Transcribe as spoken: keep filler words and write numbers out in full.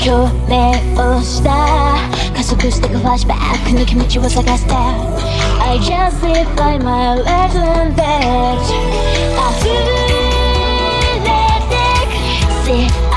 共鳴をした加速してくフラッシュバックの気持ちを探して I just define my legs and bed 溢れてく